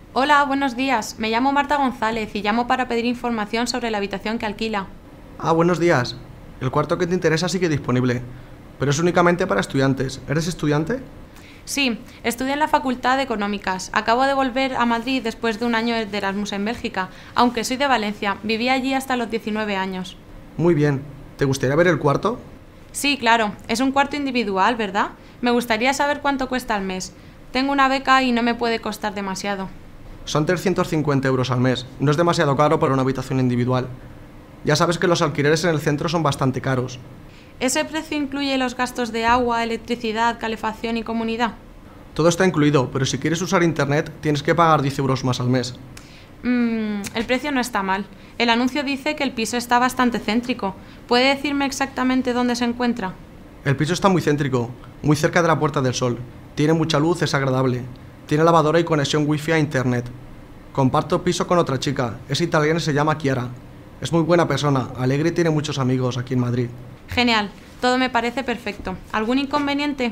Hola, buenos días. Me llamo Marta González y llamo para pedir información sobre la habitación que alquila. Buenos días. El cuarto que te interesa sigue disponible, pero es únicamente para estudiantes. ¿Eres estudiante? Sí, estudio en la Facultad de Económicas. Acabo de volver a Madrid después de un año de Erasmus en Bélgica, aunque soy de Valencia. Viví allí hasta los 19 años. Muy bien. ¿Te gustaría ver el cuarto? Sí, claro. Es un cuarto individual, ¿verdad? Me gustaría saber cuánto cuesta al mes. Tengo una beca y no me puede costar demasiado. Son 350 euros al mes. No es demasiado caro para una habitación individual. Ya sabes que los alquileres en el centro son bastante caros. ¿Ese precio incluye los gastos de agua, electricidad, calefacción y comunidad? Todo está incluido, pero si quieres usar internet tienes que pagar 10 euros más al mes. El precio no está mal. El anuncio dice que el piso está bastante céntrico. ¿Puede decirme exactamente dónde se encuentra? El piso está muy céntrico, muy cerca de la Puerta del Sol. Tiene mucha luz, es agradable. Tiene lavadora y conexión wifi a internet. Comparto piso con otra chica. Es italiana y se llama Chiara. Es muy buena persona, alegre y tiene muchos amigos aquí en Madrid. Genial. Todo me parece perfecto. ¿Algún inconveniente?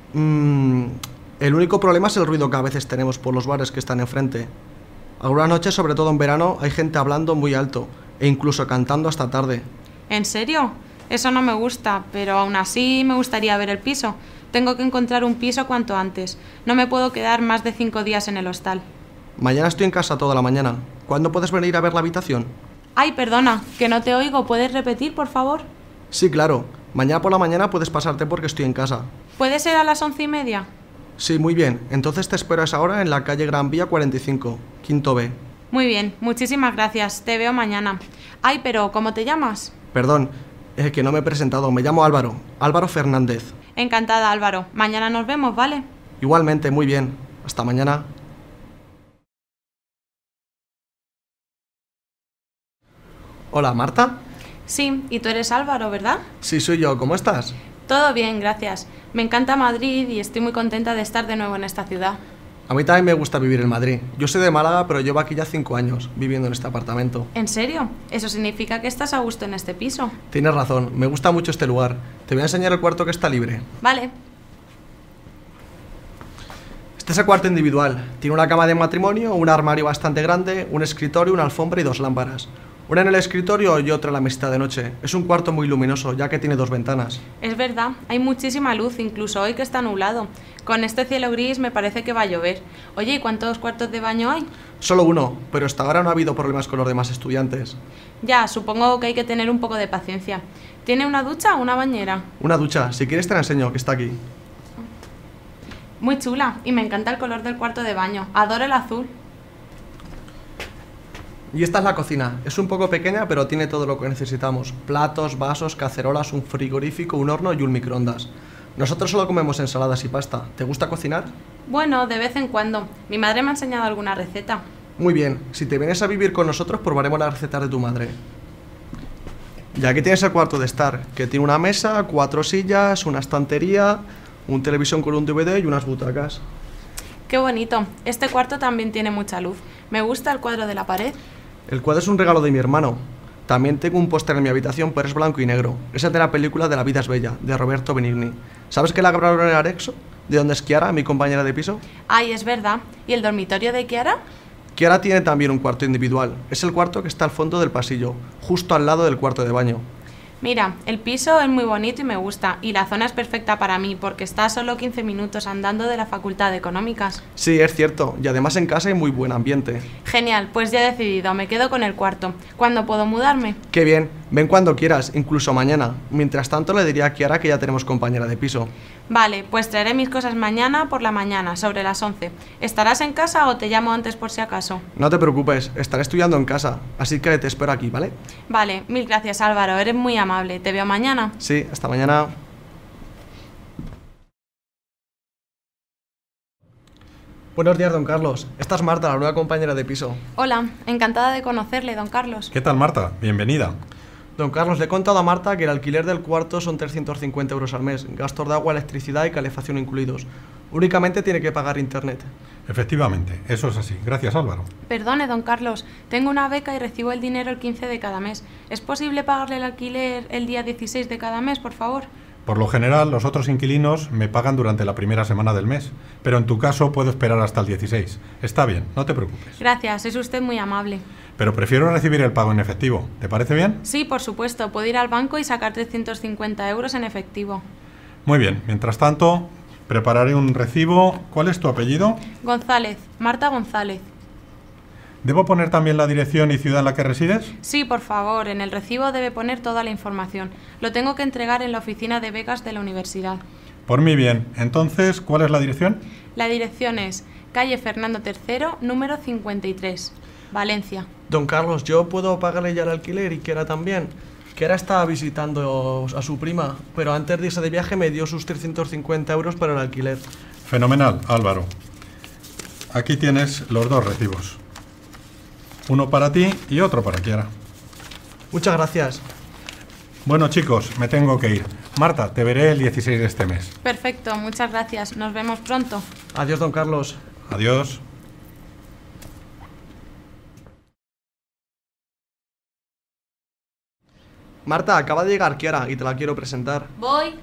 El único problema es el ruido que a veces tenemos por los bares que están enfrente. Algunas noches, sobre todo en verano, hay gente hablando muy alto e incluso cantando hasta tarde. ¿En serio? Eso no me gusta, pero aún así me gustaría ver el piso. Tengo que encontrar un piso cuanto antes. No me puedo quedar más de 5 días en el hostal. Mañana estoy en casa toda la mañana. ¿Cuándo puedes venir a ver la habitación? Ay, perdona, que no te oigo. ¿Puedes repetir, por favor? Sí, claro. Mañana por la mañana puedes pasarte porque estoy en casa. ¿Puede ser a las 11:30? Sí, muy bien. Entonces te espero a esa hora en la calle Gran Vía 45, quinto B. Muy bien, muchísimas gracias. Te veo mañana. Ay, pero ¿cómo te llamas? Perdón, que no me he presentado. Me llamo Álvaro. Álvaro Fernández. Encantada, Álvaro. Mañana nos vemos, ¿vale? Igualmente, muy bien. Hasta mañana. Hola, ¿Marta? Sí, y tú eres Álvaro, ¿verdad? Sí, soy yo. ¿Cómo estás? Todo bien, gracias. Me encanta Madrid y estoy muy contenta de estar de nuevo en esta ciudad. A mí también me gusta vivir en Madrid. Yo soy de Málaga, pero llevo aquí ya 5 años viviendo en este apartamento. ¿En serio? Eso significa que estás a gusto en este piso. Tienes razón, me gusta mucho este lugar. Te voy a enseñar el cuarto que está libre. Vale. Este es el cuarto individual. Tiene una cama de matrimonio, un armario bastante grande, un escritorio, una alfombra y 2 lámparas. Una en el escritorio y otra en la mesita de noche. Es un cuarto muy luminoso, ya que tiene 2 ventanas. Es verdad, hay muchísima luz, incluso hoy que está nublado. Con este cielo gris me parece que va a llover. Oye, ¿y cuántos cuartos de baño hay? Solo uno, pero hasta ahora no ha habido problemas con los demás estudiantes. Ya, supongo que hay que tener un poco de paciencia. ¿Tiene una ducha o una bañera? Una ducha, si quieres te la enseño, que está aquí. Muy chula, y me encanta el color del cuarto de baño. Adoro el azul. Y esta es la cocina. Es un poco pequeña, pero tiene todo lo que necesitamos. Platos, vasos, cacerolas, un frigorífico, un horno y un microondas. Nosotros solo comemos ensaladas y pasta. ¿Te gusta cocinar? Bueno, de vez en cuando. Mi madre me ha enseñado alguna receta. Muy bien. Si te vienes a vivir con nosotros, probaremos las recetas de tu madre. Y aquí tienes el cuarto de estar, que tiene una mesa, 4 sillas, una estantería, un televisión con un DVD y unas butacas. Qué bonito. Este cuarto también tiene mucha luz. Me gusta el cuadro de la pared. El cuadro es un regalo de mi hermano. También tengo un póster en mi habitación, pero es blanco y negro. Es el de la película de La vida es bella, de Roberto Benigni. ¿Sabes que la grabaron en Arexo? ¿De dónde es Chiara, mi compañera de piso? Ay, es verdad. ¿Y el dormitorio de Chiara? Chiara tiene también un cuarto individual. Es el cuarto que está al fondo del pasillo, justo al lado del cuarto de baño. Mira, el piso es muy bonito y me gusta, y la zona es perfecta para mí, porque está a solo 15 minutos andando de la Facultad de Económicas. Sí, es cierto, y además en casa hay muy buen ambiente. Genial, pues ya he decidido, me quedo con el cuarto. ¿Cuándo puedo mudarme? Qué bien, ven cuando quieras, incluso mañana. Mientras tanto le diría a Chiara que ya tenemos compañera de piso. Vale, pues traeré mis cosas mañana por la mañana, sobre las 11. ¿Estarás en casa o te llamo antes por si acaso? No te preocupes, estaré estudiando en casa, así que te espero aquí, ¿vale? Vale, mil gracias Álvaro, eres muy amable. Te veo mañana. Sí, hasta mañana. Buenos días, don Carlos. Esta es Marta, la nueva compañera de piso. Hola, encantada de conocerle, don Carlos. ¿Qué tal, Marta? Bienvenida. Don Carlos, le he contado a Marta que el alquiler del cuarto son 350 euros al mes, gastos de agua, electricidad y calefacción incluidos. Únicamente tiene que pagar internet. Efectivamente, eso es así. Gracias, Álvaro. Perdone, don Carlos, tengo una beca y recibo el dinero el 15 de cada mes. ¿Es posible pagarle el alquiler el día 16 de cada mes, por favor? Por lo general, los otros inquilinos me pagan durante la primera semana del mes, pero en tu caso puedo esperar hasta el 16. Está bien, no te preocupes. Gracias, es usted muy amable. Pero prefiero recibir el pago en efectivo. ¿Te parece bien? Sí, por supuesto, puedo ir al banco y sacar 350 euros en efectivo. Muy bien, mientras tanto, prepararé un recibo. ¿Cuál es tu apellido? González, Marta González. ¿Debo poner también la dirección y ciudad en la que resides? Sí, por favor, en el recibo debe poner toda la información. Lo tengo que entregar en la oficina de becas de la universidad. Por mi bien. Entonces, ¿cuál es la dirección? La dirección es calle Fernando III, número 53, Valencia. Don Carlos, ¿yo puedo pagarle ya el alquiler y Kiara también? Kiara estaba visitando a su prima, pero antes de irse de viaje me dio sus 350 euros para el alquiler. Fenomenal, Álvaro. Aquí tienes los dos recibos. Uno para ti y otro para Kiara. Muchas gracias. Bueno, chicos, me tengo que ir. Marta, te veré el 16 de este mes. Perfecto, muchas gracias. Nos vemos pronto. Adiós, don Carlos. Adiós. Marta, acaba de llegar Kiara y te la quiero presentar. Voy.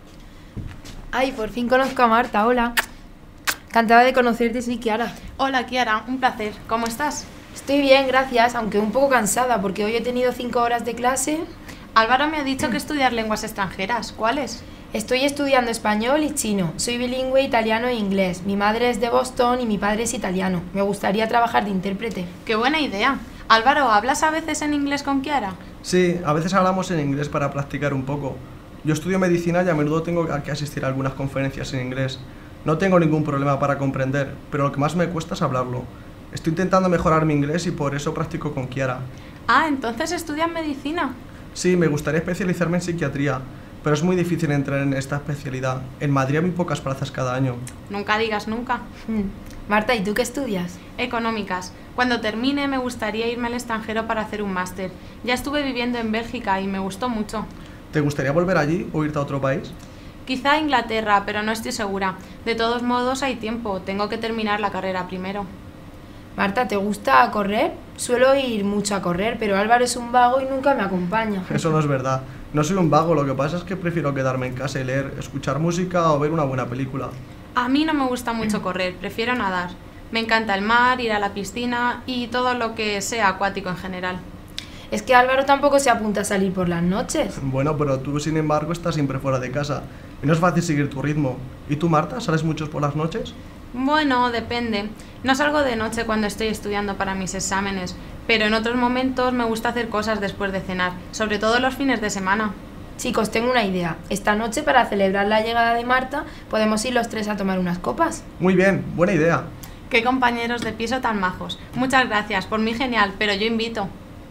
Ay, por fin conozco a Marta, hola. Encantada de conocerte, soy Kiara. Hola, Kiara, un placer. ¿Cómo estás? Estoy bien, gracias, aunque un poco cansada porque hoy he tenido 5 horas de clase. Álvaro me ha dicho que estudiar lenguas extranjeras. ¿Cuáles? Estoy estudiando español y chino. Soy bilingüe italiano e inglés. Mi madre es de Boston y mi padre es italiano. Me gustaría trabajar de intérprete. ¡Qué buena idea! Álvaro, ¿hablas a veces en inglés con Kiara? Sí, a veces hablamos en inglés para practicar un poco. Yo estudio medicina y a menudo tengo que asistir a algunas conferencias en inglés. No tengo ningún problema para comprender, pero lo que más me cuesta es hablarlo. Estoy intentando mejorar mi inglés y por eso practico con Kiara. Ah, entonces estudias medicina. Sí, me gustaría especializarme en psiquiatría, pero es muy difícil entrar en esta especialidad. En Madrid hay muy pocas plazas cada año. Nunca digas nunca. Marta, ¿y tú qué estudias? Económicas. Cuando termine me gustaría irme al extranjero para hacer un máster. Ya estuve viviendo en Bélgica y me gustó mucho. ¿Te gustaría volver allí o irte a otro país? Quizá a Inglaterra, pero no estoy segura. De todos modos hay tiempo, tengo que terminar la carrera primero. Marta, ¿te gusta correr? Suelo ir mucho a correr, pero Álvaro es un vago y nunca me acompaña. Eso no es verdad. No soy un vago, lo que pasa es que prefiero quedarme en casa y leer, escuchar música o ver una buena película. A mí no me gusta mucho correr, prefiero nadar. Me encanta el mar, ir a la piscina y todo lo que sea acuático en general. Es que Álvaro tampoco se apunta a salir por las noches. Bueno, pero tú, sin embargo, estás siempre fuera de casa y no es fácil seguir tu ritmo. ¿Y tú, Marta, sales muchos por las noches? Bueno, depende. No salgo de noche cuando estoy estudiando para mis exámenes, pero en otros momentos me gusta hacer cosas después de cenar, sobre todo los fines de semana. Chicos, tengo una idea. Esta noche, para celebrar la llegada de Marta, podemos ir los 3 a tomar unas copas. Muy bien, buena idea. Qué compañeros de piso tan majos. Muchas gracias, por mí genial, pero yo invito.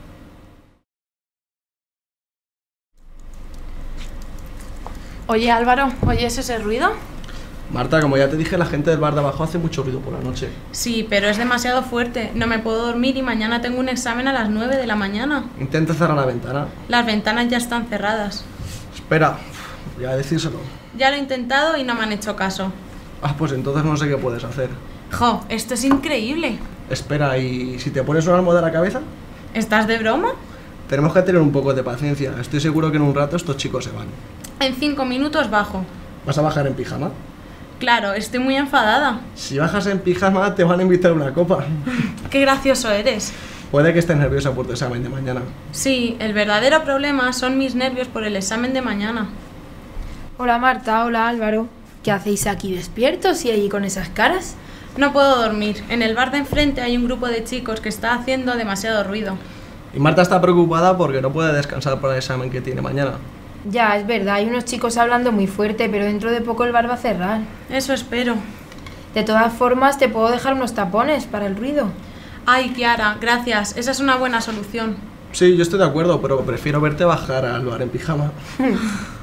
Oye, Álvaro, ¿oyes ese ruido? Marta, como ya te dije, la gente del bar de abajo hace mucho ruido por la noche. Sí, pero es demasiado fuerte. No me puedo dormir y mañana tengo un examen a las 9 de la mañana. Intenta cerrar la ventana. Las ventanas ya están cerradas. Espera, voy a decírselo. Ya lo he intentado y no me han hecho caso. Ah, pues entonces no sé qué puedes hacer. ¡Jo! Esto es increíble. Espera, ¿y si te pones una almohada a la cabeza? ¿Estás de broma? Tenemos que tener un poco de paciencia. Estoy seguro que en un rato estos chicos se van. En 5 minutos bajo. ¿Vas a bajar en pijama? Claro, estoy muy enfadada. Si bajas en pijama te van a invitar a una copa. Qué gracioso eres. Puede que estés nerviosa por tu examen de mañana. Sí, el verdadero problema son mis nervios por el examen de mañana. Hola Marta, hola Álvaro. ¿Qué hacéis aquí despiertos y ahí con esas caras? No puedo dormir. En el bar de enfrente hay un grupo de chicos que está haciendo demasiado ruido. Y Marta está preocupada porque no puede descansar para el examen que tiene mañana. Ya, es verdad, hay unos chicos hablando muy fuerte, pero dentro de poco el bar va a cerrar. Eso espero. De todas formas, te puedo dejar unos tapones para el ruido. Ay, Kiara, gracias. Esa es una buena solución. Sí, yo estoy de acuerdo, pero prefiero verte bajar al bar en pijama.